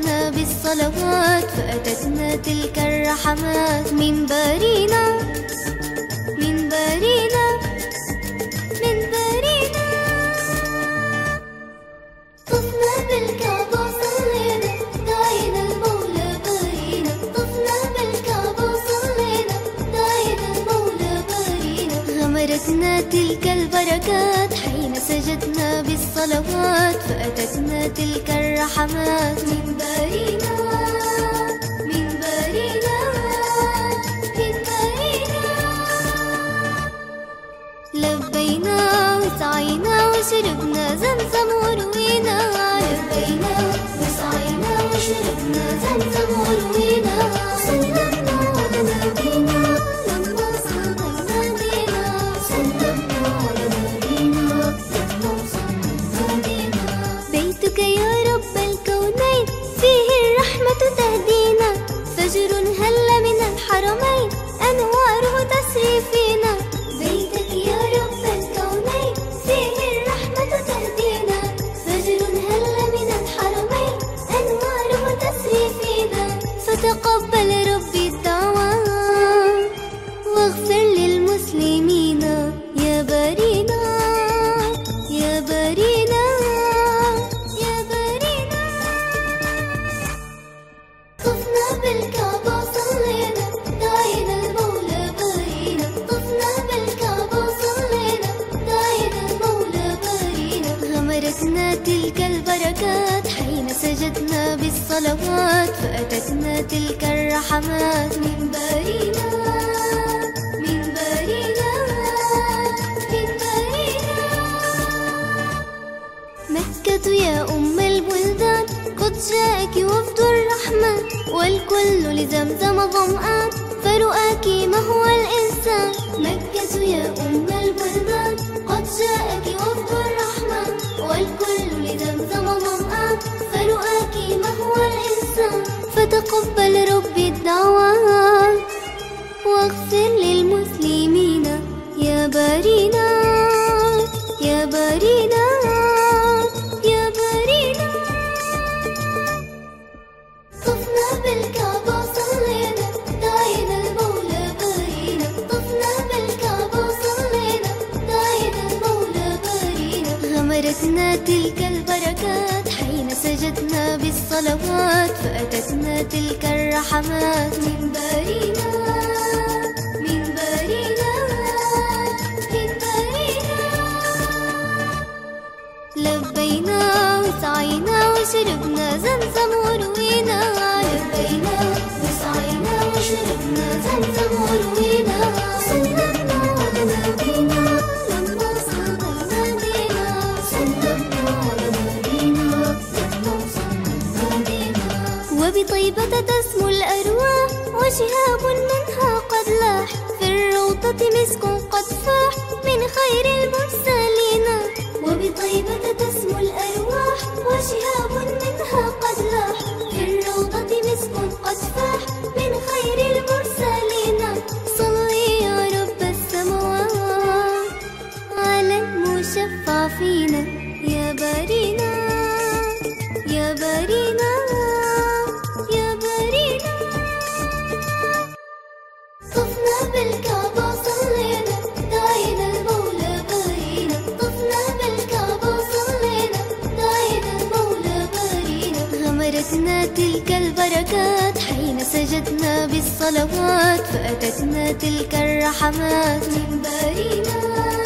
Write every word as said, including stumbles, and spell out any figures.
سجدنا بالصلوات فأتتنا تلك الرحمات من بارينا من بارينا من بارينا. طفنا بالكعبة صلينا دعينا المولى بارينا. طفنا بالكعبة صلينا دعينا المولى بارينا. غمرتنا تلك البركات حين سجدنا بالصلوات فأتتنا تلك الرحمات من بارينا من بارينا من بارينا. لبينا وسعينا وشربنا زمزم وروينا. لبينا وسعينا وشربنا زمزم وروينا. سلمنا على نبينا لما صلينا دينا. سلمنا على نبينا لما صلينا دينا. بيتك يا رب الكونين فيه الرحمة تهدينا. فجر هل من الحرمين أنواره تسري فينا. بيتك يا رب الكونين فيه الرحمة تهدينا. فجر هل من الحرمين أنواره تسري فينا. فتقبل ربي الدعوة واغفر للمسلمين يا بارينا يا بارينا يا بارينا. طفنا بالكعبة صلينا دعينا المولى بارينا. طفنا بالكعبة صلينا دعينا المولى بارينا. غمرتنا تلك البركات حين سجدنا بالصلوات فأتتنا تلك الرحمات من بارينا من بارينا من بارينا. مكة يا أم البلدان قد جاءك وفد الرحمن. والكل لزمزم ظمآن فرؤاك ما هو الإنسان. مكة يا أم البلدان قد جاءك وفد الرحمن. والكل لزمزم ظمآن فرؤاك ما هو الإنسان. فتقبل ربي الدعوات واغفر للمسلمين يا بارينا يا بارينا يا بارينا. طفنا بالكعبة صلينا دعينا المولى بارينا. طفنا بالكعبة صلينا دعينا المولى بارينا. غمرتنا تلك البركات حين سجدنا بالصلوات فأتتنا تلك الرحمات من بارينا من بارينا من بارينا. لبينا وسعينا وشربنا زمزم وروينا. لبينا وسعينا وشربنا زمزم وروينا. سلمنا على نبينا لما صلينا دينا. سلمنا على نبينا لما صلينا دينا. وبطيبة تسمو الأرواح وشهاب منها قد لاح. في الروضة مسك قد فاح من خير المرسلين. وبطيبة تسمو الأرواح وشهاب منها قد لاح. في الروضة مسك قد فاح من خير المرسلين. صلي يا رب السماوات على المشفع فينا يا بارينا يا بارينا يا بارينا. طفنا بالكعبة صلينا دعينا المولى بارينا. طفنا بالكعبة صلينا دعينا المولى بارينا. غمرتنا تلك البركات حين سجدنا بالصلوات فأتتنا تلك الرحمات من بارينا